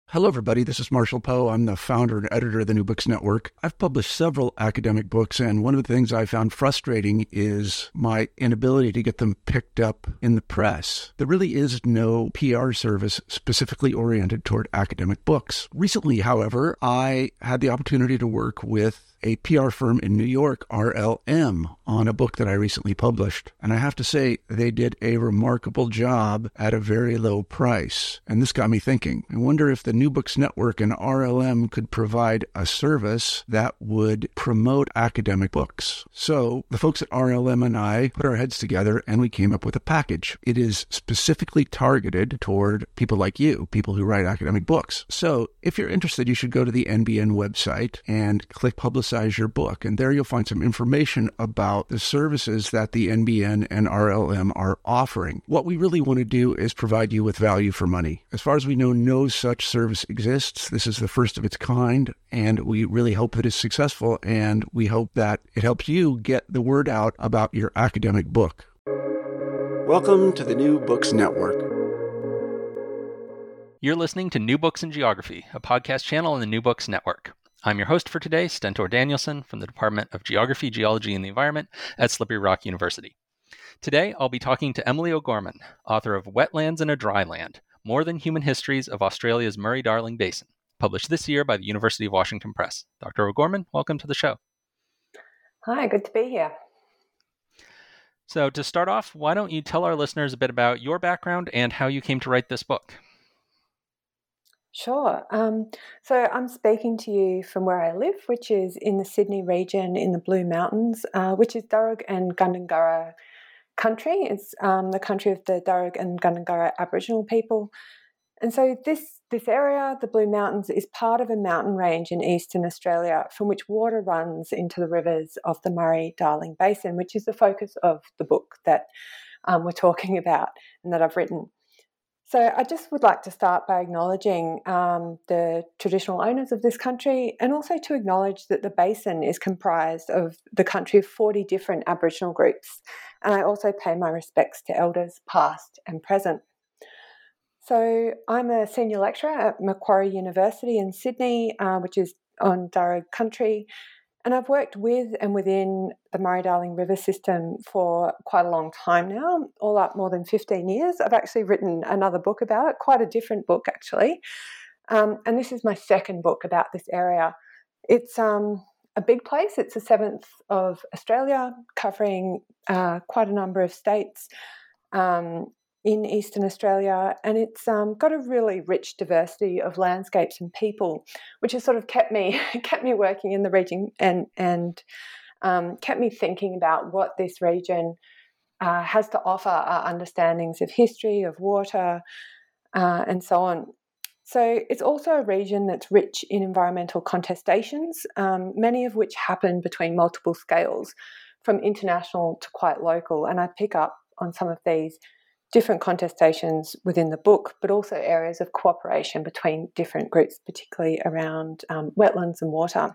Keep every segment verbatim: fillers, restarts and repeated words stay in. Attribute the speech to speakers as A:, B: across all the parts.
A: Hello, everybody. This is Marshall Poe. I'm the founder and editor of the New Books Network. I've published several academic books, and one of the things I found frustrating is my inability to get them picked up in the press. There really is no P R service specifically oriented toward academic books. Recently, however, I had the opportunity to work with a P R firm in New York, R L M, on a book that I recently published. And I have to say, they did a remarkable job at a very low price. And this got me thinking. I wonder if the New Books Network and R L M could provide a service that would promote academic books. So the folks at R L M and I put our heads together and we came up with a package. It is specifically targeted toward people like you, people who write academic books. So if you're interested, you should go to the N B N website and click Publicize your book. And there you'll find some information about the services that the N B N and R L M are offering. What we really want to do is provide you with value for money. As far as we know, no such service exists. This is the first of its kind, and we really hope that it's successful, and we hope that it helps you get the word out about your academic book. Welcome to the New Books Network.
B: You're listening to New Books in Geography, a podcast channel on the New Books Network. I'm your host for today, Stentor Danielson from the Department of Geography, Geology, and the Environment at Slippery Rock University. Today, I'll be talking to Emily O'Gorman, author of Wetlands in a Dry Land, More Than Human Histories of Australia's Murray-Darling Basin, published this year by the University of Washington Press. Doctor O'Gorman, welcome to the show.
C: Hi, good to be here.
B: So to start off, why don't you tell our listeners a bit about your background and how you came to write this book?
C: Sure. Um, so I'm speaking to you from where I live, which is in the Sydney region in the Blue Mountains, uh, which is Darug and Gundungurra country. It's um, the country of the Darug and Gundungurra Aboriginal people. And so this, this area, the Blue Mountains, is part of a mountain range in eastern Australia from which water runs into the rivers of the Murray-Darling Basin, which is the focus of the book that um, we're talking about and that I've written. So I just would like to start by acknowledging um, the traditional owners of this country, and also to acknowledge that the basin is comprised of the country of forty different Aboriginal groups. And I also pay my respects to elders past and present. So I'm a senior lecturer at Macquarie University in Sydney, uh, which is on Darug country. And I've worked with and within the Murray-Darling River system for quite a long time now, all up more than fifteen years. I've actually written another book about it, quite a different book actually. Um, and this is my second book about this area. It's um, a big place. It's the seventh of Australia, covering uh, quite a number of states um, in eastern Australia, and it's um, got a really rich diversity of landscapes and people, which has sort of kept me kept me working in the region and and um, kept me thinking about what this region uh, has to offer, our understandings of history, of water, uh, and so on. So it's also a region that's rich in environmental contestations, um, many of which happen between multiple scales, from international to quite local, and I pick up on some of these different contestations within the book, but also areas of cooperation between different groups, particularly around um, wetlands and water.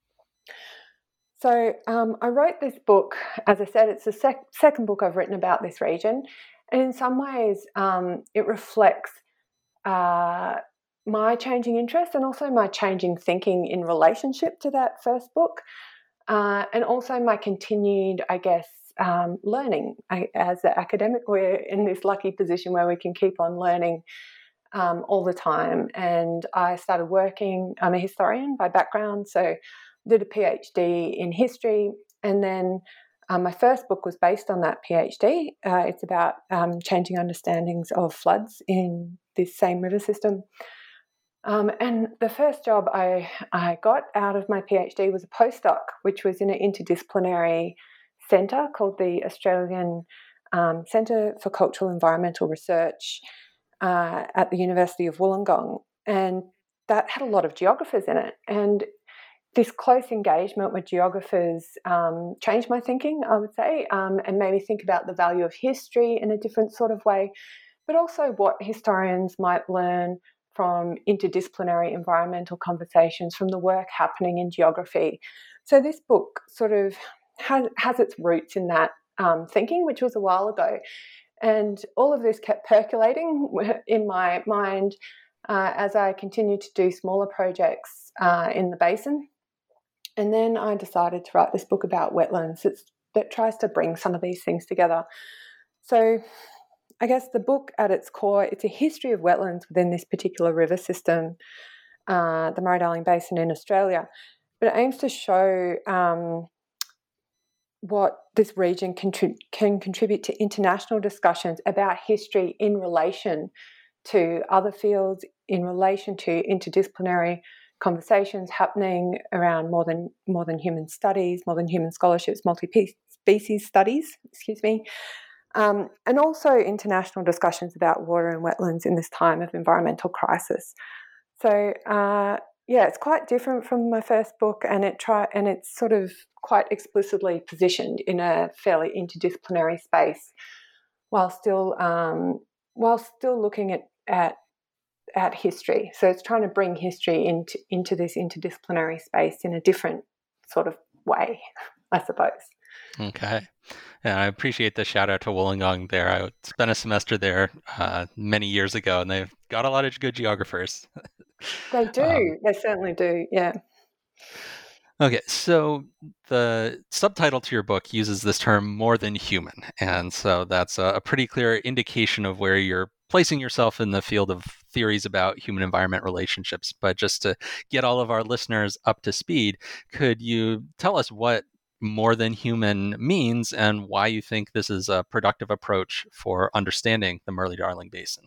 C: So um, I wrote this book, as I said, it's the sec- second book I've written about this region, and in some ways um, it reflects uh, my changing interest and also my changing thinking in relationship to that first book, uh, and also my continued, I guess, Um, learning. I, as an academic, we're in this lucky position where we can keep on learning um, all the time. And I started working, I'm a historian by background, so did a PhD in history. And then um, my first book was based on that PhD. Uh, it's about um, changing understandings of floods in this same river system. Um, and the first job I, I got out of my PhD was a postdoc, which was in an interdisciplinary centre called the Australian um, Centre for Cultural Environmental Research uh, at the University of Wollongong, and that had a lot of geographers in it. And this close engagement with geographers um, changed my thinking, I would say, um, and made me think about the value of history in a different sort of way, but also what historians might learn from interdisciplinary environmental conversations from the work happening in geography. So this book sort of has, has its roots in that um, thinking, which was a while ago. And all of this kept percolating in my mind uh, as I continued to do smaller projects uh, in the basin. And then I decided to write this book about wetlands that's, that tries to bring some of these things together. So I guess the book at its core, it's a history of wetlands within this particular river system, uh, the Murray-Darling Basin in Australia. But it aims to show um, what this region contrib- can contribute to international discussions about history in relation to other fields, in relation to interdisciplinary conversations happening around more than more than human studies, more than human scholarships, multi-species studies, excuse me, um, and also international discussions about water and wetlands in this time of environmental crisis. So, uh, yeah, it's quite different from my first book, and it try and it's sort of quite explicitly positioned in a fairly interdisciplinary space, while still um, while still looking at at at history. So it's trying to bring history into into this interdisciplinary space in a different sort of way, I suppose.
B: Okay. Yeah, I appreciate the shout out to Wollongong there. I spent a semester there uh, many years ago, and they've got a lot of good geographers.
C: They do. Um, they certainly do. Yeah.
B: Okay, so the subtitle to your book uses this term more than human. And so that's a, a pretty clear indication of where you're placing yourself in the field of theories about human environment relationships. But just to get all of our listeners up to speed, could you tell us what more than human means and why you think this is a productive approach for understanding the Murray-Darling Basin?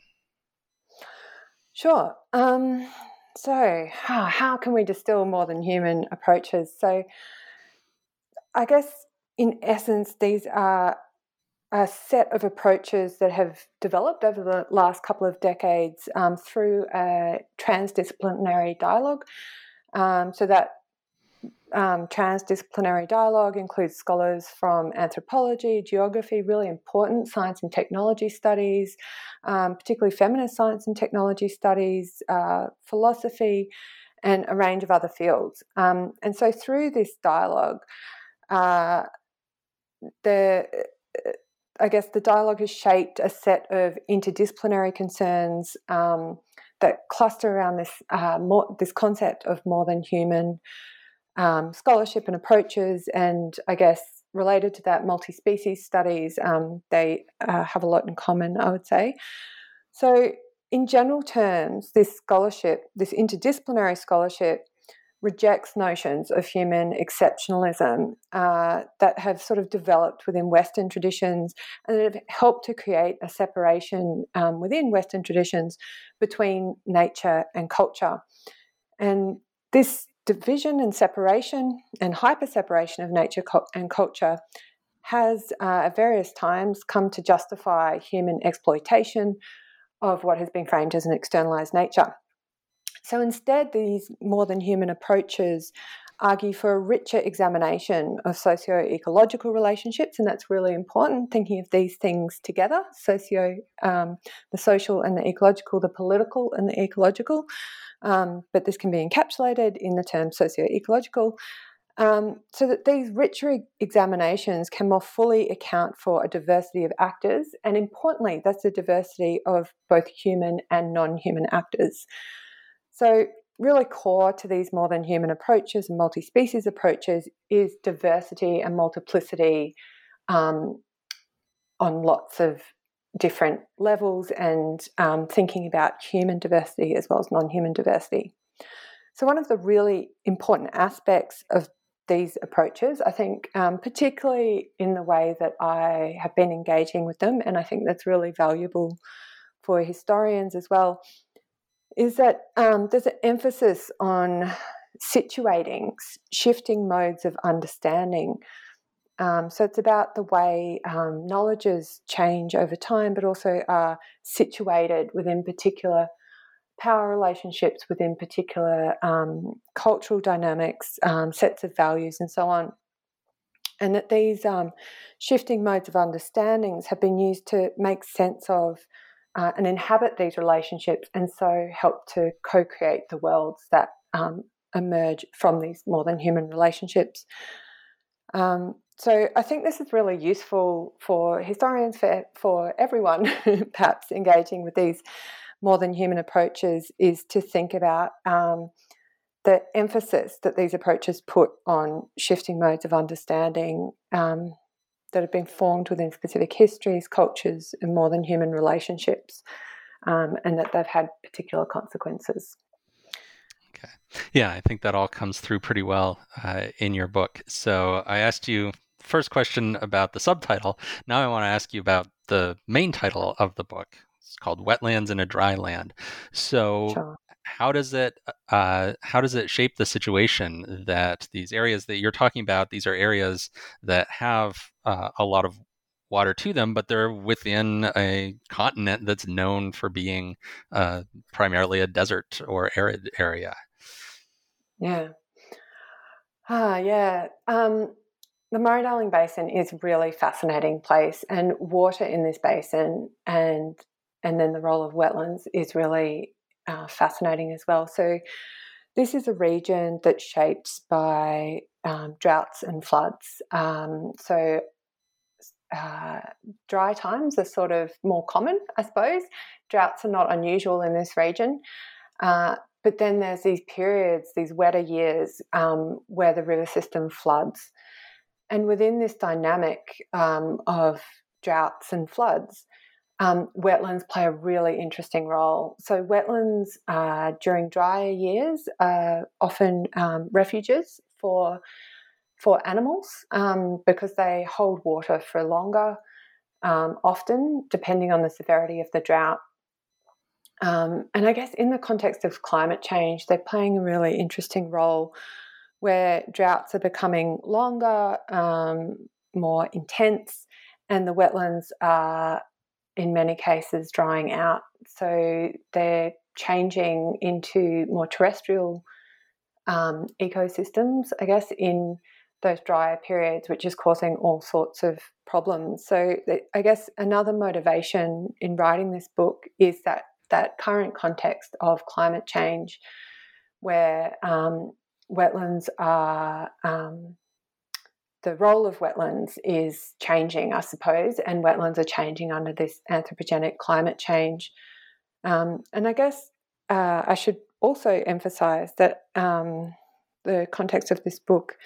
C: Sure. Um, so how, how can we distill more than human approaches? So I guess in essence, these are a set of approaches that have developed over the last couple of decades um, through a transdisciplinary dialogue. Um, so that Um, transdisciplinary dialogue includes scholars from anthropology, geography, really important science and technology studies, um, particularly feminist science and technology studies, uh, philosophy, and a range of other fields. Um, and so through this dialogue, uh, the I guess the dialogue has shaped a set of interdisciplinary concerns um, that cluster around this uh, more, this concept of more than human Um, scholarship and approaches, and I guess related to that, multi-species studies, um, they uh, have a lot in common, I would say. So in general terms, this scholarship, this interdisciplinary scholarship, rejects notions of human exceptionalism uh, that have sort of developed within Western traditions and that have helped to create a separation um, within Western traditions between nature and culture. And this division and separation and hyper-separation of nature and culture has uh, at various times come to justify human exploitation of what has been framed as an externalized nature. So instead, these more than human approaches argue for a richer examination of socio-ecological relationships, and that's really important, thinking of these things together, socio, um, the social and the ecological, the political and the ecological, um, but this can be encapsulated in the term socio-ecological, um, so that these richer examinations can more fully account for a diversity of actors, and importantly, that's a diversity of both human and non-human actors. So really core to these more than human approaches and multi-species approaches is diversity and multiplicity um, on lots of different levels, and um, thinking about human diversity as well as non-human diversity. So one of the really important aspects of these approaches, I think, um, particularly in the way that I have been engaging with them, and I think that's really valuable for historians as well, is that um, there's an emphasis on situating, shifting modes of understanding. Um, so it's about the way um, knowledges change over time, but also are situated within particular power relationships, within particular um, cultural dynamics, um, sets of values, and so on. And that these um, shifting modes of understandings have been used to make sense of uh, and inhabit these relationships, and so help to co-create the worlds that um, emerge from these more than human relationships. Um, so I think this is really useful for historians, for, for everyone perhaps engaging with these more than human approaches is to think about um, the emphasis that these approaches put on shifting modes of understanding um, that have been formed within specific histories, cultures, and more than human relationships, um, and that they've had particular consequences.
B: Okay. Yeah, I think that all comes through pretty well uh, in your book. So I asked you first question about the subtitle. Now I want to ask you about the main title of the book. It's called Wetlands in a Dry Land. So
C: Sure.
B: how does it uh, how does it shape the situation that these areas that you're talking about, these are areas that have uh, a lot of water to them, but they're within a continent that's known for being uh, primarily a desert or arid area?
C: Yeah. Ah, yeah. Um, the Murray-Darling Basin is a really fascinating place, and water in this basin and and then the role of wetlands is really uh, fascinating as well. So this is a region that's shaped by um, droughts and floods. Um, so uh, dry times are sort of more common, I suppose. Droughts are not unusual in this region. Uh, but then there's these periods, these wetter years, um, where the river system floods. And within this dynamic um, of droughts and floods, um, wetlands play a really interesting role. So wetlands uh, during drier years are often um, refuges for for animals um, because they hold water for longer, um, often depending on the severity of the drought. Um, and I guess in the context of climate change, they're playing a really interesting role where droughts are becoming longer, um, more intense, and the wetlands are in many cases drying out. So they're changing into more terrestrial um, ecosystems, I guess, in those drier periods, which is causing all sorts of problems. So I guess another motivation in writing this book is that that current context of climate change where um, wetlands are, um, the role of wetlands is changing, I suppose, and wetlands are changing under this anthropogenic climate change. Um, and I guess uh, I should also emphasise that um, the context of this book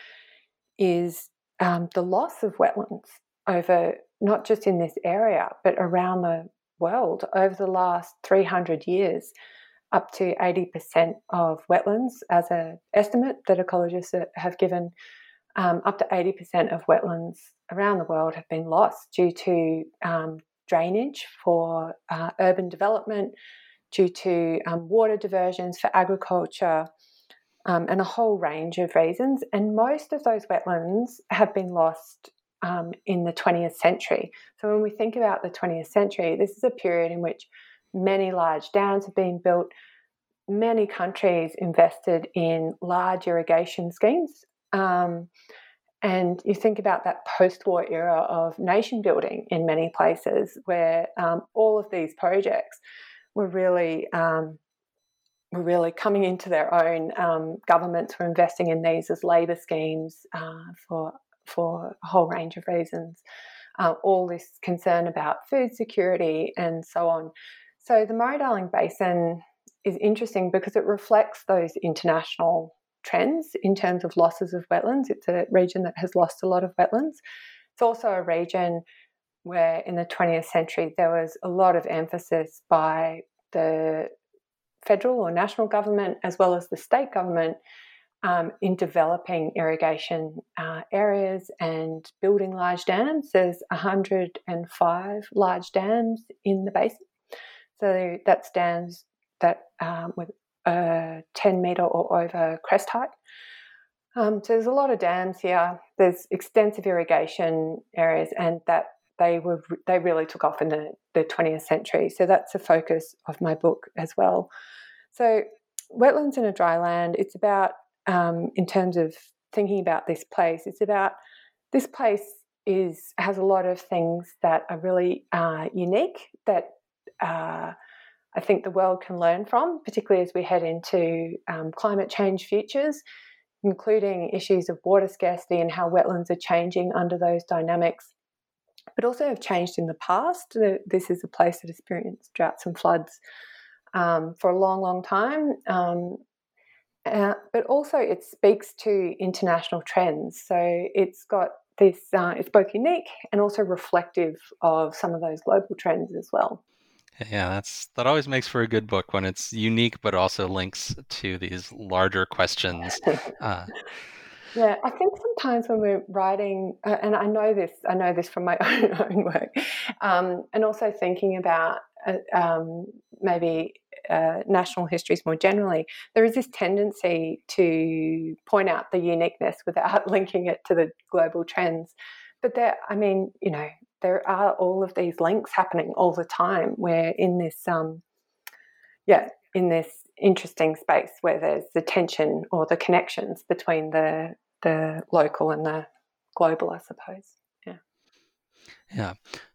C: is um, the loss of wetlands over, not just in this area, but around the world over the last three hundred years. Up to eighty percent of wetlands, as an estimate that ecologists have given, um, up to eighty percent of wetlands around the world have been lost due to um, drainage for uh, urban development, due to um, water diversions for agriculture, um, and a whole range of reasons. And most of those wetlands have been lost um, in the twentieth century. So when we think about the twentieth century, this is a period in which many large dams have been built. Many countries invested in large irrigation schemes. Um, and you think about that post-war era of nation building in many places where um, all of these projects were really um, were really coming into their own. Um, governments were investing in these as labour schemes uh, for, for a whole range of reasons. Uh, all this concern about food security and so on. So the Murray-Darling Basin is interesting because it reflects those international trends in terms of losses of wetlands. It's a region that has lost a lot of wetlands. It's also a region where in the twentieth century there was a lot of emphasis by the federal or national government as well as the state government Um, in developing irrigation uh, areas and building large dams. There's one hundred five large dams in the basin. So that's dams that um, with a ten metre or over crest height. Um, so there's a lot of dams here. There's extensive irrigation areas, and that they were they really took off in the, the twentieth century. So that's a focus of my book as well. So wetlands in a dry land, it's about Um, in terms of thinking about this place, it's about this place is has a lot of things that are really uh, unique that uh, I think the world can learn from, particularly as we head into um, climate change futures, including issues of water scarcity and how wetlands are changing under those dynamics, but also have changed in the past. This is a place that experienced droughts and floods um, for a long, long time. Um, uh, but also it speaks to international trends. So it's got this, uh, it's both unique and also reflective of some of those global trends as well.
B: Yeah, that's that always makes for a good book when it's unique, but also links to these larger questions. Uh,
C: Yeah, I think sometimes when we're writing, uh, and I know this, I know this from my own, own work, um, and also thinking about uh, um, maybe uh, national histories more generally, there is this tendency to point out the uniqueness without linking it to the global trends. But there, I mean, you know, there are all of these links happening all the time. We're in this, um, yeah, in this interesting space where there's the tension or the connections between the the local and the global, I suppose. Yeah.
B: yeah.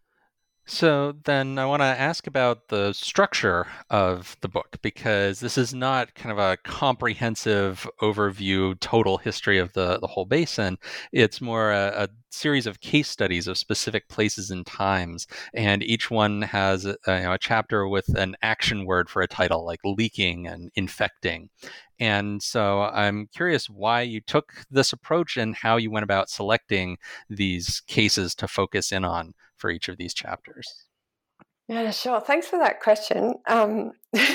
B: So then I want to ask about the structure of the book, because this is not kind of a comprehensive overview, total history of the, the whole basin. It's more a, a series of case studies of specific places and times. And each one has a, you know, a chapter with an action word for a title, like leaking and infecting. And so I'm curious why you took this approach and how you went about selecting these cases to focus in on for each of these chapters.
C: Yeah, sure. Thanks for that question. Um,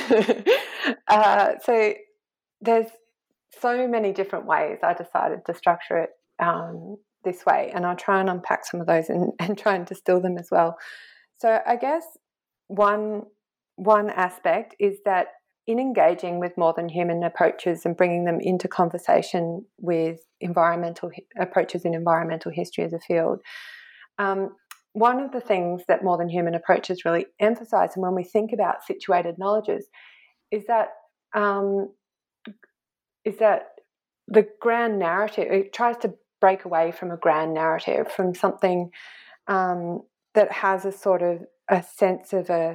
C: uh, so there's so many different ways I decided to structure it um, this way, and I'll try and unpack some of those and, and try and distill them as well. So I guess one one aspect is that in engaging with more than human approaches and bringing them into conversation with environmental approaches in environmental history as a field, um, one of the things that more than human approaches really emphasize, and when we think about situated knowledges, is that um, is that the grand narrative, it tries to break away from a grand narrative, from something um, that has a sort of a sense of a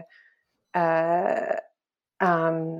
C: uh, um,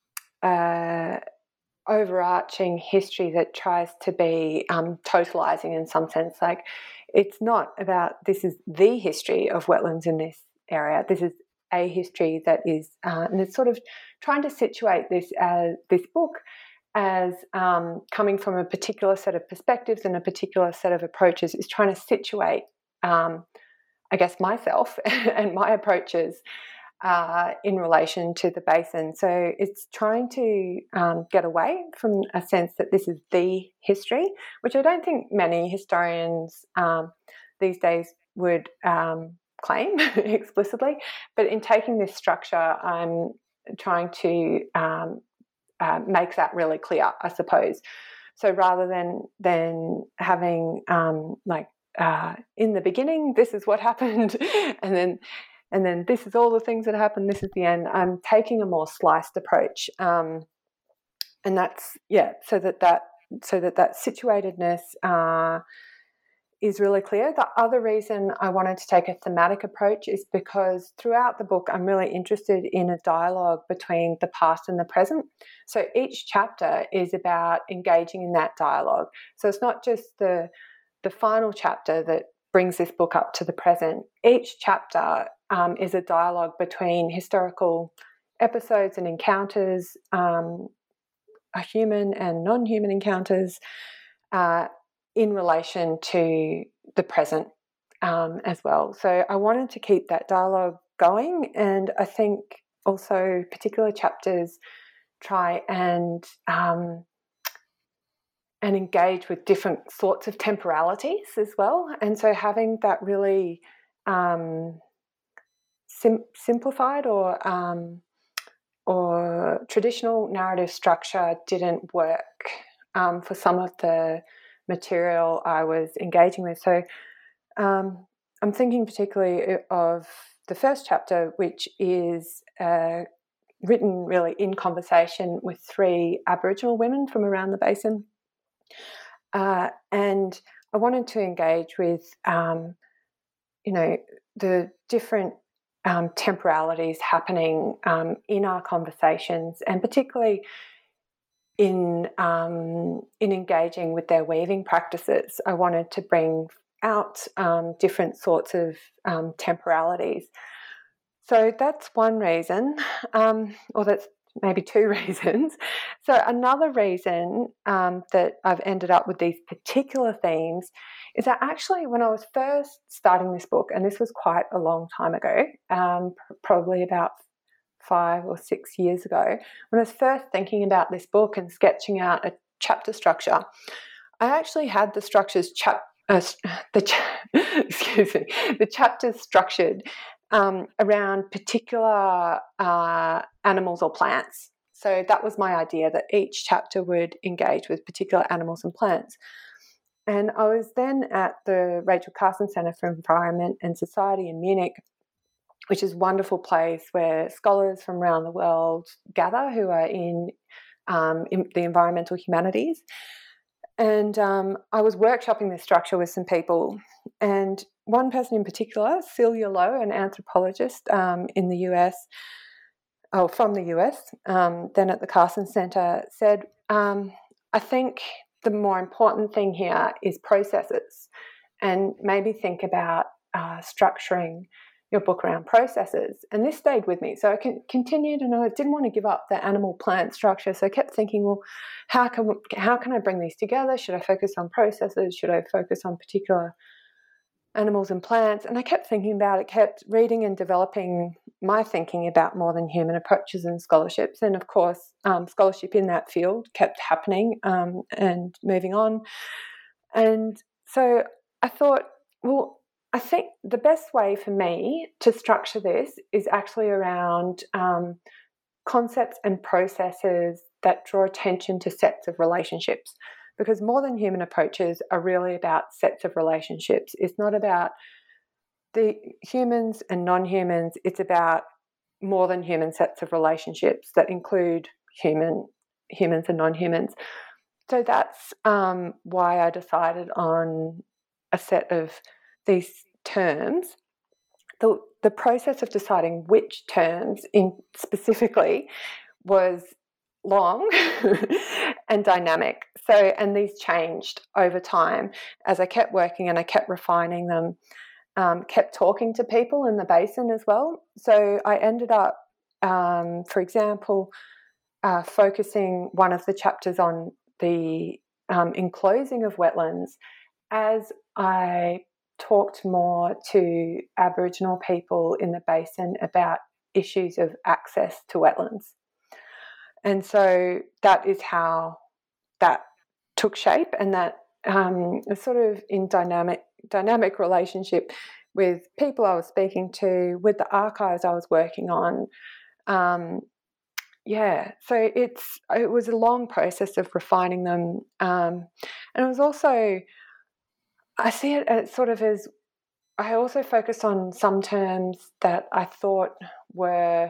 C: uh, overarching history that tries to be um, totalizing in some sense. Like, it's not about this is the history of wetlands in this area. This is a history that is, uh, and it's sort of trying to situate this as this book as um, coming from a particular set of perspectives and a particular set of approaches. Is trying to situate, um, I guess, myself and my approaches Uh, in relation to the basin. So it's trying to um, get away from a sense that this is the history, which I don't think many historians um, these days would um, claim explicitly. But in taking this structure, I'm trying to um, uh, make that really clear, I suppose. So rather than than having um, like uh, in the beginning, this is what happened, and then And then this is all the things that happen. This is the end. I'm taking a more sliced approach, um, and that's yeah. So that that so that that situatedness uh, is really clear. The other reason I wanted to take a thematic approach is because throughout the book, I'm really interested in a dialogue between the past and the present. So each chapter is about engaging in that dialogue. So it's not just the the final chapter that brings this book up to the present. Each chapter um, is a dialogue between historical episodes and encounters, um, human and non-human encounters, uh, in relation to the present um, as well. So I wanted to keep that dialogue going, and I think also particular chapters try and um, and engage with different sorts of temporalities as well. And so having that really um, sim- simplified or um, or traditional narrative structure didn't work um, for some of the material I was engaging with. So um, I'm thinking particularly of the first chapter, which is uh, written really in conversation with three Aboriginal women from around the basin. Uh, and I wanted to engage with, um, you know, the different um, temporalities happening um, in our conversations, and particularly in um, in engaging with their weaving practices. I wanted to bring out um, different sorts of um, temporalities. So that's one reason, um, or that's maybe two reasons. So another reason um, that I've ended up with these particular themes is that actually when I was first starting this book, and this was quite a long time ago, um, probably about five or six years ago, when I was first thinking about this book and sketching out a chapter structure, I actually had the structures chap uh, the cha- excuse me the chapters structured um, around particular uh, animals or plants. So that was my idea, that each chapter would engage with particular animals and plants. And I was then at the Rachel Carson Centre for Environment and Society in Munich, which is a wonderful place where scholars from around the world gather who are in, um, in the environmental humanities. And um, I was workshopping this structure with some people, and one person in particular, Celia Lowe, an anthropologist um, in the U S, oh, from the U S, um, then at the Carson Centre, said, um, I think the more important thing here is processes, and maybe think about uh, structuring your book around processes. And this stayed with me. So I can, continued, and I didn't want to give up the animal-plant structure. So I kept thinking, well, how can how can I bring these together? Should I focus on processes? Should I focus on particular animals and plants? And I kept thinking about it, kept reading and developing my thinking about more than human approaches and scholarships. And of course, um, scholarship in that field kept happening um, and moving on. And so I thought, well, I think the best way for me to structure this is actually around um, concepts and processes that draw attention to sets of relationships, because more than human approaches are really about sets of relationships. It's not about the humans and non-humans. It's about more than human sets of relationships that include human humans and non-humans. So that's um, why I decided on a set of these terms. The, the process of deciding which terms in specifically was long and dynamic. So, and these changed over time as I kept working and I kept refining them, um, kept talking to people in the basin as well. So I ended up, um, for example, uh, focusing one of the chapters on the um, enclosing of wetlands as I talked more to Aboriginal people in the basin about issues of access to wetlands. And so that is how that took shape, and that um, was sort of in dynamic dynamic relationship with people I was speaking to, with the archives I was working on. Um, yeah, so it's it was a long process of refining them, um, and it was also, I see it as sort of as, I also focused on some terms that I thought were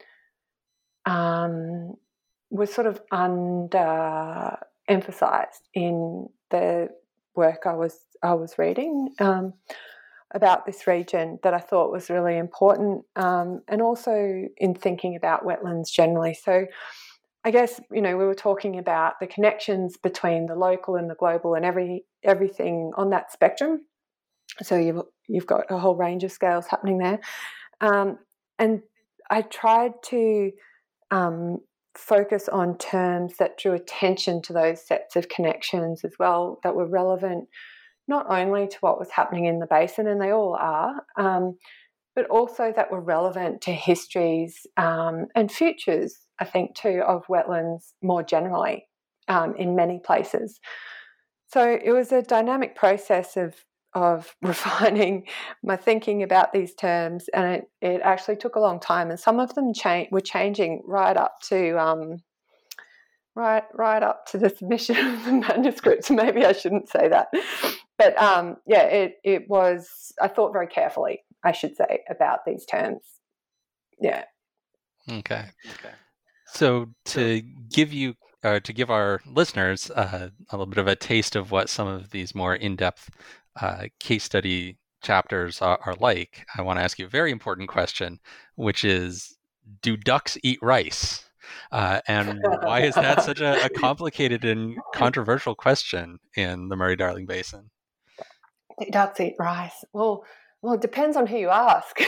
C: um, were sort of under emphasized in the work I was I was reading um, about this region, that I thought was really important, um, and also in thinking about wetlands generally. So I guess, you know, we were talking about the connections between the local and the global and every everything on that spectrum. So you've you've got a whole range of scales happening there, um, and I tried to um, focus on terms that drew attention to those sets of connections as well, that were relevant not only to what was happening in the basin, and they all are, um, but also that were relevant to histories um, and futures, I think, too, of wetlands more generally um, in many places. So it was a dynamic process of of refining my thinking about these terms, and it, it actually took a long time, and some of them cha- were changing right up to um, right right up to the submission of the manuscript. So maybe I shouldn't say that, but um, yeah, it it was. I thought very carefully, I should say, about these terms. Yeah.
B: Okay. Okay. So to give you, uh, to give our listeners uh, a little bit of a taste of what some of these more in-depth uh, case study chapters are, are like, I want to ask you a very important question, which is, do ducks eat rice? Uh, and why is that such a, a complicated and controversial question in the Murray-Darling Basin?
C: Ducks eat rice. Well, Well, it depends on who you ask.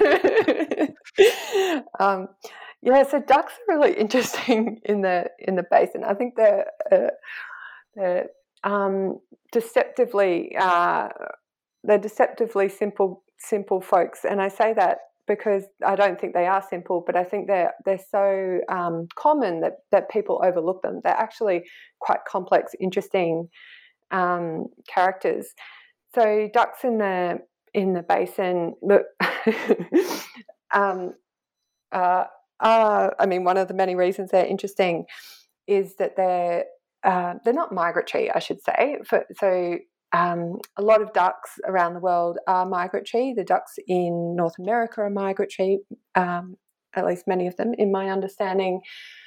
C: um, yeah, so ducks are really interesting in the in the basin. I think they're, uh, they're um, deceptively uh, they're deceptively simple simple folks, and I say that because I don't think they are simple, but I think they're they're so um, common that that people overlook them. They're actually quite complex, interesting um, characters. So ducks in the in the basin, look, um, uh, uh, I mean, one of the many reasons they're interesting is that they're uh, they're not migratory, I should say. For, so um, a lot of ducks around the world are migratory. The ducks in North America are migratory, um, at least many of them, in my understanding.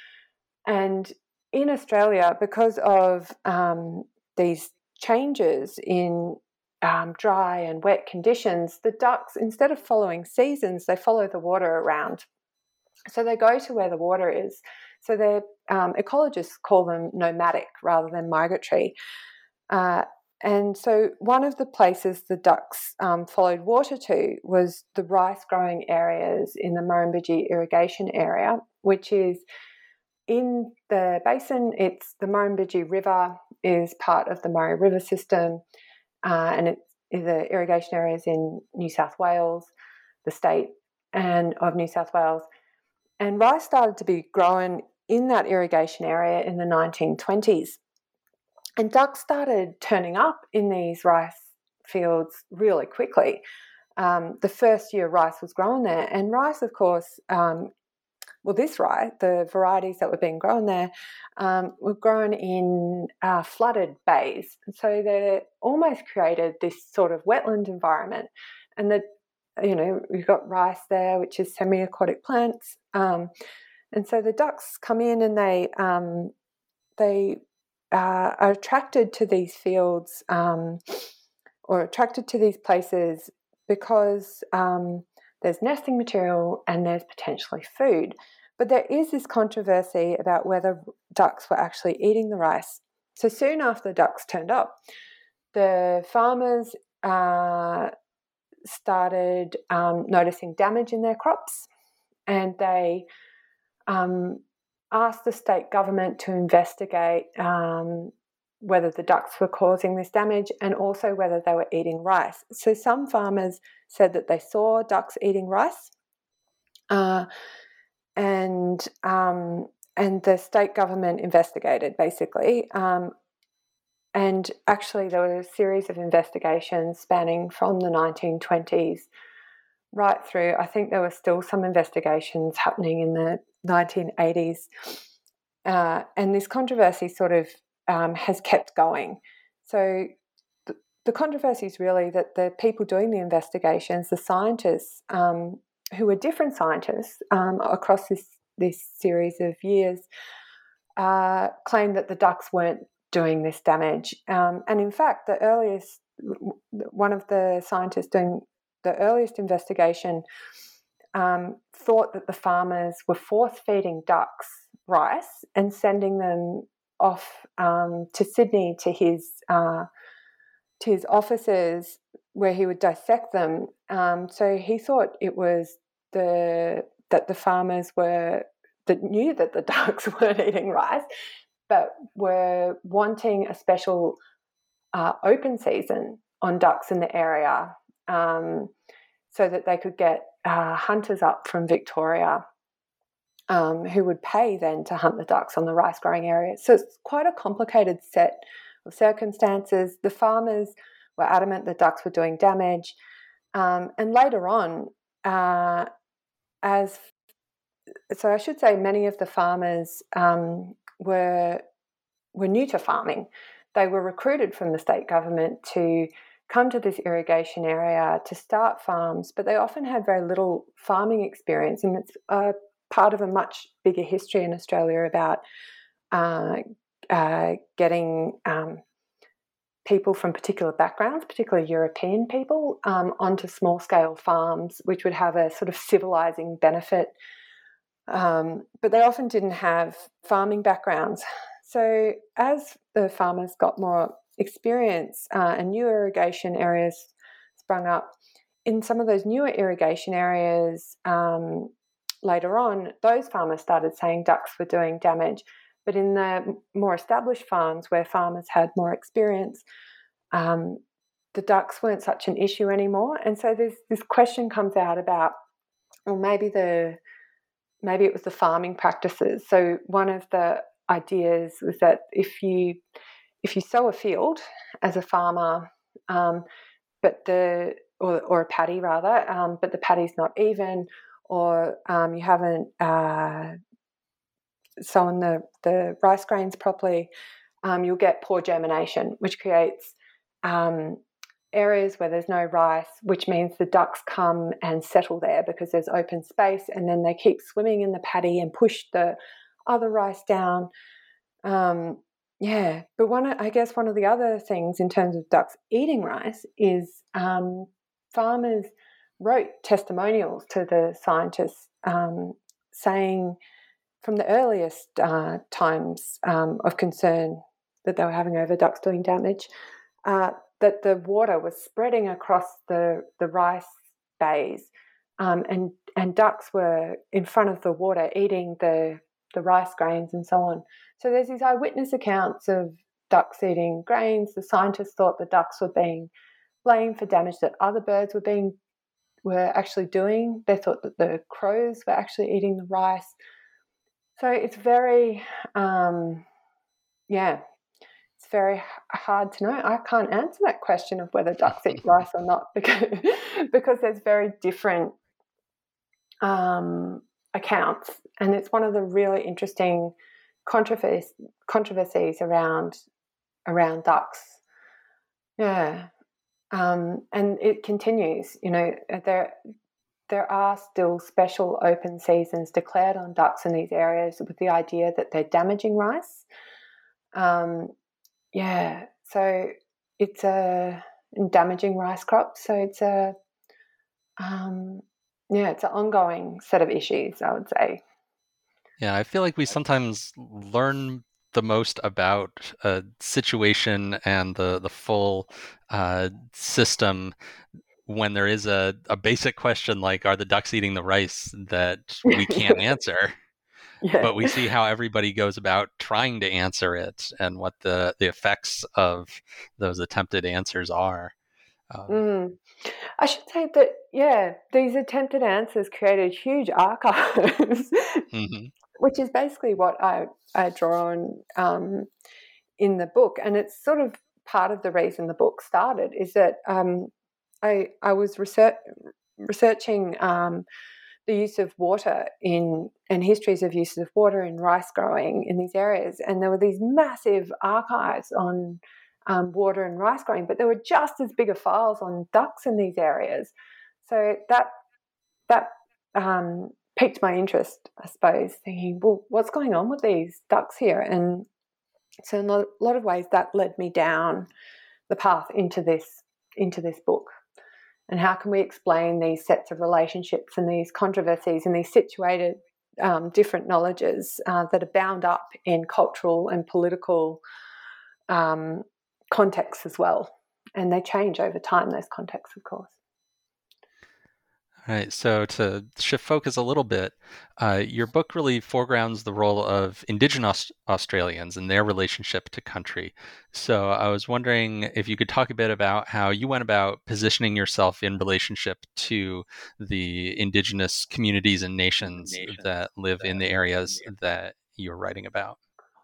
C: And in Australia, because of um, these changes in Um, dry and wet conditions, the ducks, instead of following seasons, they follow the water around. So they go to where the water is. So their um, ecologists call them nomadic rather than migratory. Uh, and so one of the places the ducks um, followed water to was the rice growing areas in the Murrumbidgee irrigation area, which is in the basin. It's the Murrumbidgee River is part of the Murray River system. Uh, and it, the irrigation areas in New South Wales, the state and of New South Wales. And rice started to be grown in that irrigation area in the nineteen twenties. And ducks started turning up in these rice fields really quickly. Um, the first year rice was grown there. And rice, of course, um, well, this rice, the varieties that were being grown there, um, were grown in uh, flooded bays. So they almost created this sort of wetland environment. And the, you know, we've got rice there, which is semi-aquatic plants. Um, and so the ducks come in and they um, they uh, are attracted to these fields um, or attracted to these places because um, there's nesting material and there's potentially food. But there is this controversy about whether ducks were actually eating the rice. So soon after the ducks turned up, the farmers uh, started um, noticing damage in their crops, and they um, asked the state government to investigate um, whether the ducks were causing this damage and also whether they were eating rice. So some farmers said that they saw ducks eating rice, uh, and um, and the state government investigated basically. Um, and actually there were a series of investigations spanning from the nineteen twenties right through. I think there were still some investigations happening in the nineteen eighties. Uh, and this controversy sort of um, has kept going. So the, the controversy is really that the people doing the investigations, the scientists, um, who were different scientists um, across this, this series of years, uh, claimed that the ducks weren't doing this damage. Um, and in fact, the earliest, one of the scientists doing the earliest investigation um, thought that the farmers were force-feeding ducks rice and sending them off um, to Sydney to his uh, to his offices where he would dissect them. Um, so he thought it was the that the farmers were that knew that the ducks weren't eating rice, but were wanting a special uh, open season on ducks in the area, um, so that they could get uh, hunters up from Victoria um, who would pay then to hunt the ducks on the rice growing area. So it's quite a complicated set of circumstances. The farmers were adamant that ducks were doing damage. Um, and later on, uh, as so I should say many of the farmers um, were were new to farming. They were recruited from the state government to come to this irrigation area to start farms, but they often had very little farming experience, and it's a part of a much bigger history in Australia about uh, uh, getting um, people from particular backgrounds, particularly European people, um, onto small-scale farms, which would have a sort of civilising benefit. Um, but they often didn't have farming backgrounds. So as the farmers got more experience uh, and new irrigation areas sprung up, in some of those newer irrigation areas um, later on, those farmers started saying ducks were doing damage. But in the more established farms where farmers had more experience, um, the ducks weren't such an issue anymore. And so there's this question comes out about, well, maybe the maybe it was the farming practices. So one of the ideas was that if you if you sow a field as a farmer, um, but the or, or a paddy rather, um, but the paddy's not even, or um, you haven't uh, sown the, the rice grains properly, um, you'll get poor germination, which creates um, areas where there's no rice, which means the ducks come and settle there because there's open space, and then they keep swimming in the paddy and push the other rice down. Um, yeah, but one, I guess one of the other things in terms of ducks eating rice is um, farmers wrote testimonials to the scientists um, saying from the earliest uh, times um, of concern that they were having over ducks doing damage, uh, that the water was spreading across the, the rice bays, um, and, and ducks were in front of the water eating the, the rice grains and so on. So there's these eyewitness accounts of ducks eating grains. The scientists thought the ducks were being blamed for damage that other birds were being were actually doing. They thought that the crows were actually eating the rice. So it's very, um, yeah, it's very hard to know. I can't answer that question of whether ducks eat rice or not because, because there's very different um, accounts. And it's one of the really interesting controversies, controversies around around ducks. Yeah. Um, and it continues, you know, there there are still special open seasons declared on ducks in these areas with the idea that they're damaging rice. Um, yeah, so it's a damaging rice crops. So it's a, um, yeah, it's an ongoing set of issues, I would say.
B: Yeah, I feel like we sometimes learn the most about a situation and the, the full uh, system when there is a, a basic question like, are the ducks eating the rice, that we can't answer? Yeah. But we see how everybody goes about trying to answer it and what the, the effects of those attempted answers are. Um,
C: mm. I should say that, yeah, these attempted answers created huge archives, mm-hmm. which is basically what I, I draw on um, in the book. And it's sort of part of the reason the book started is that um, I, I was research, researching um, the use of water in and histories of uses of water in rice growing in these areas, and there were these massive archives on um, water and rice growing, but there were just as big of files on ducks in these areas. So that that um, piqued my interest, I suppose, thinking, well, what's going on with these ducks here? And so in a lot of ways, that led me down the path into this into this book. And how can we explain these sets of relationships and these controversies and these situated um, different knowledges uh, that are bound up in cultural and political um, contexts as well? And they change over time, those contexts, of course.
B: All right, so to shift focus a little bit, uh, your book really foregrounds the role of Indigenous Australians and their relationship to country. So I was wondering if you could talk a bit about how you went about positioning yourself in relationship to the Indigenous communities and nations, nations that live that in the areas in the that you're writing about.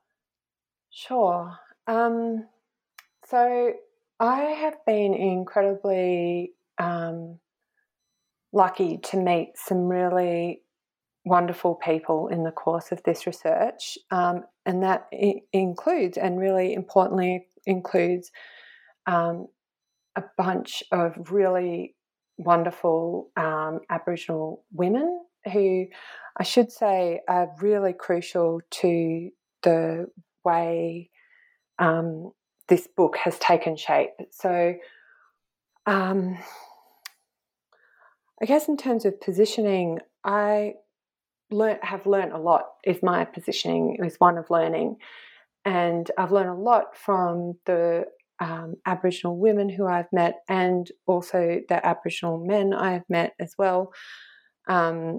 C: Sure. Um, so I have been incredibly Um, lucky to meet some really wonderful people in the course of this research, um, and that I- includes, and really importantly, includes um, a bunch of really wonderful um, Aboriginal women who, I should say, are really crucial to the way um, this book has taken shape. So, um, I guess in terms of positioning, I learn, have learned a lot. Is my positioning is one of learning, and I've learned a lot from the um, Aboriginal women who I've met, and also the Aboriginal men I've met as well. Um,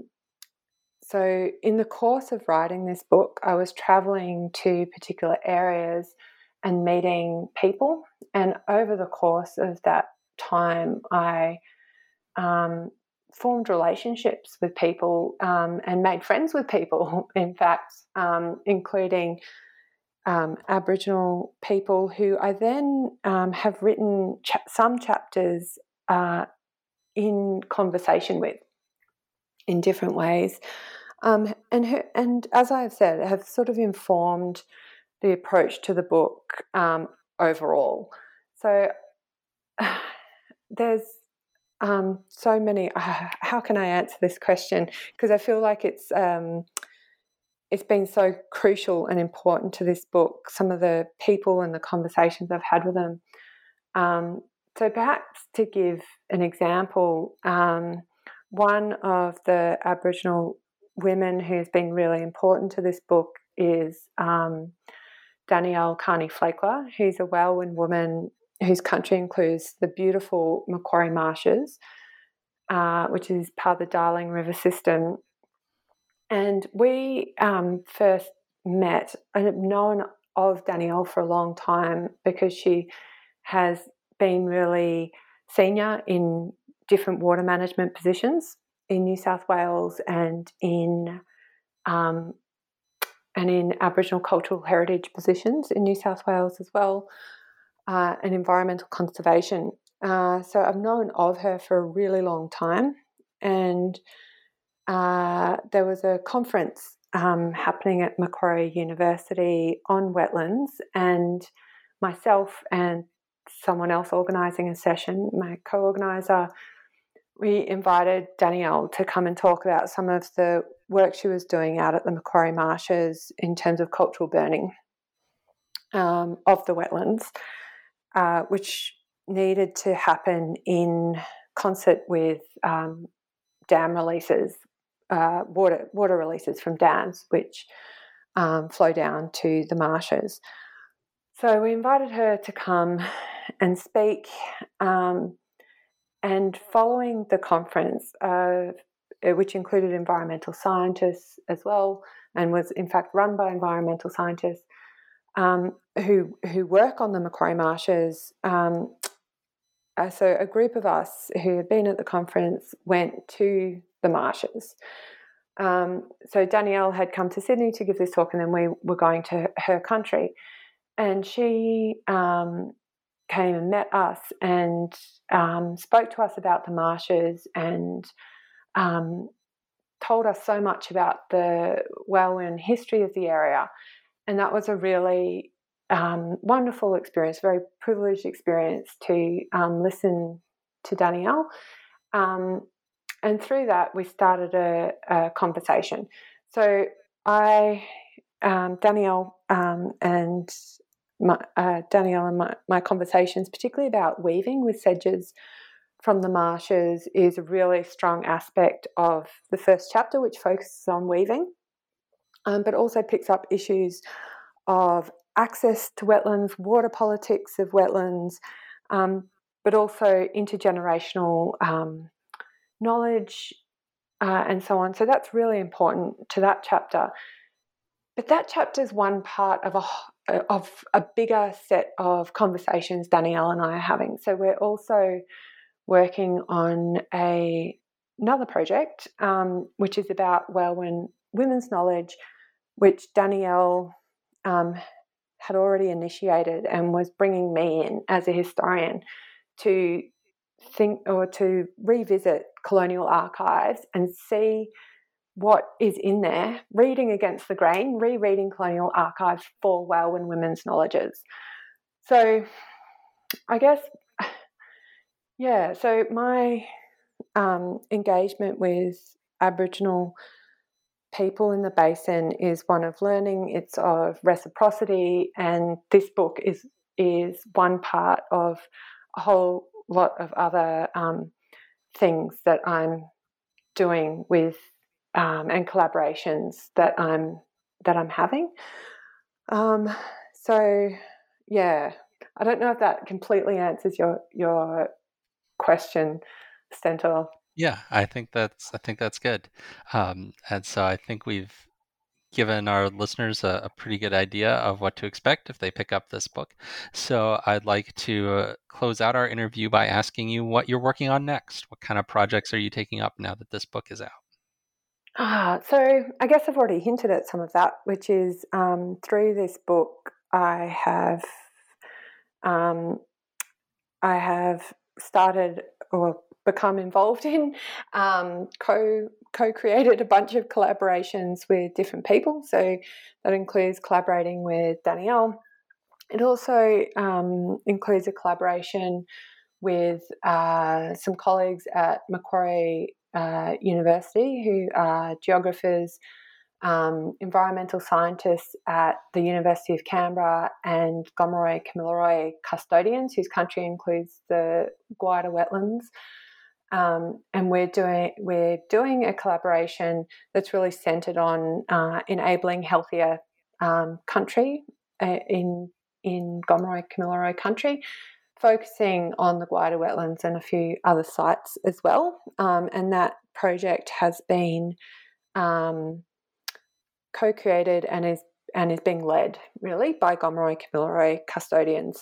C: so in the course of writing this book, I was travelling to particular areas and meeting people, and over the course of that time, I um, formed relationships with people um, and made friends with people, in fact, um, including um, Aboriginal people who I then um, have written cha- some chapters uh, in conversation with in different ways. Um, and, her, and as I've said, have sort of informed the approach to the book um, overall. So there's um, so many. Uh, how can I answer this question? Because I feel like it's um, it's been so crucial and important to this book. Some of the people and the conversations I've had with them. Um, so perhaps to give an example, um, one of the Aboriginal women who's been really important to this book is um, Danielle Carney-Flakler, who's a Welwyn woman whose country includes the beautiful Macquarie Marshes, uh, which is part of the Darling River system. And we um, first met, I've known of Danielle for a long time because she has been really senior in different water management positions in New South Wales and in um, and in Aboriginal cultural heritage positions in New South Wales as well, uh, and environmental conservation. Uh, so I've known of her for a really long time, and uh, there was a conference um, happening at Macquarie University on wetlands, and myself and someone else organising a session, my co-organiser, we invited Danielle to come and talk about some of the work she was doing out at the Macquarie Marshes in terms of cultural burning um, of the wetlands, uh, which needed to happen in concert with um, dam releases, uh, water water releases from dams, which um, flow down to the marshes. So we invited her to come and speak. Um, and following the conference, uh, which included environmental scientists as well, and was in fact run by environmental scientists um, who who work on the Macquarie Marshes. Um, uh, so a group of us who had been at the conference went to the marshes. Um, so Danielle had come to Sydney to give this talk, and then we were going to her country. And she um, came and met us and um, spoke to us about the marshes and um, told us so much about the Welwyn history of the area. And that was a really um, wonderful experience, very privileged experience to um, listen to Danielle. Um, and through that, we started a, a conversation. So I, um, Danielle um, and my, uh, Danielle and my, my conversations, particularly about weaving with sedges from the marshes, is a really strong aspect of the first chapter, which focuses on weaving, um, but also picks up issues of access to wetlands, water politics of wetlands, um, but also intergenerational um, knowledge uh, and so on. So that's really important to that chapter. But that chapter is one part of a, of a bigger set of conversations Danielle and I are having. So we're also working on a another project, um, which is about Welwyn women's knowledge, which Danielle um, had already initiated and was bringing me in as a historian to think or to revisit colonial archives and see what is in there, reading against the grain, rereading colonial archives for Welwyn women's knowledges. So I guess, yeah, so my um, engagement with Aboriginal people in the basin is one of learning, it's of reciprocity, and this book is is one part of a whole lot of other um, things that I'm doing with um, and collaborations that I'm that I'm having. Um, so yeah, I don't know if that completely answers your your question, Stentor.
B: Yeah, I think that's I think that's good. Um, and so I think we've given our listeners a, a pretty good idea of what to expect if they pick up this book. So I'd like to uh, close out our interview by asking you what you're working on next. What kind of projects are you taking up now that this book is out?
C: Ah, so I guess I've already hinted at some of that, which is um, through this book, I have um, I have started or become involved in um, co co-created a bunch of collaborations with different people. So that includes collaborating with Danielle. It also um, includes a collaboration with uh, some colleagues at Macquarie uh, University who are geographers, um, environmental scientists at the University of Canberra, and Gomeroi Kamilaroi custodians whose country includes the Gwydir wetlands. Um, and we're doing we're doing a collaboration that's really centred on uh, enabling healthier um, country uh, in in Gomeroi Kamilaroi country, focusing on the Gwydir wetlands and a few other sites as well. Um, and that project has been um, co-created and is and is being led really by Gomeroi Kamilaroi custodians.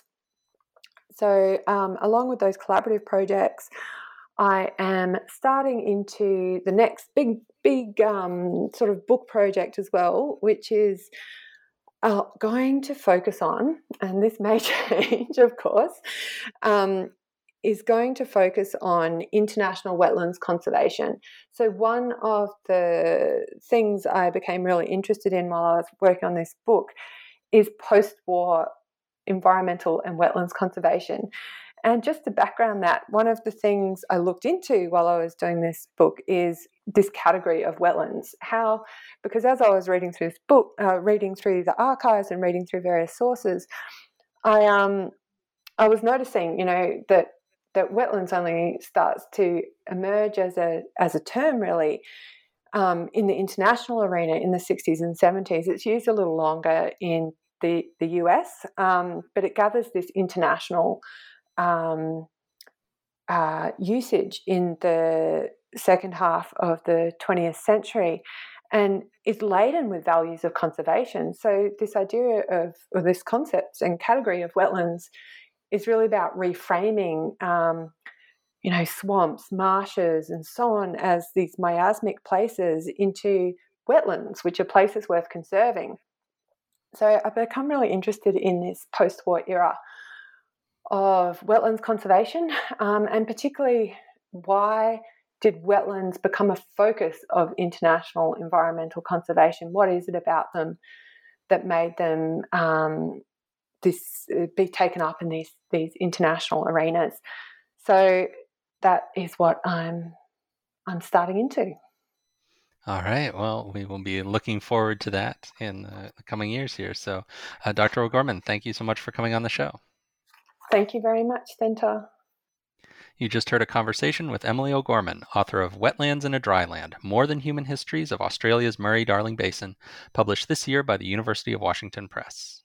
C: So um, along with those collaborative projects, I am starting into the next big, big um, sort of book project as well, which is uh, going to focus on, and this may change, of course, um, is going to focus on international wetlands conservation. So one of the things I became really interested in while I was working on this book is post-war environmental and wetlands conservation. And just to background that, one of the things I looked into while I was doing this book is this category of wetlands. How, because as I was reading through this book, uh, reading through the archives and reading through various sources, I um I was noticing, you know, that that wetlands only starts to emerge as a as a term really um, in the international arena in the sixties and seventies. It's used a little longer in the the U S, um, but it gathers this international Um, uh, usage in the second half of the twentieth century and is laden with values of conservation. So this idea of, or this concept and category of wetlands is really about reframing, um, you know, swamps, marshes, and so on as these miasmic places into wetlands, which are places worth conserving. So I've become really interested in this post-war era of wetlands conservation, um, and particularly why did wetlands become a focus of international environmental conservation? What is it about them that made them um, this be taken up in these these international arenas? So that is what I'm I'm starting into.
B: All right. Well, we will be looking forward to that in uh, the coming years here. So, uh, Doctor O'Gorman, thank you so much for coming on the show.
C: Thank you very much, Stentor.
B: You just heard a conversation with Emily O'Gorman, author of Wetlands in a Dryland, More Than Human Histories of Australia's Murray-Darling Basin, published this year by the University of Washington Press.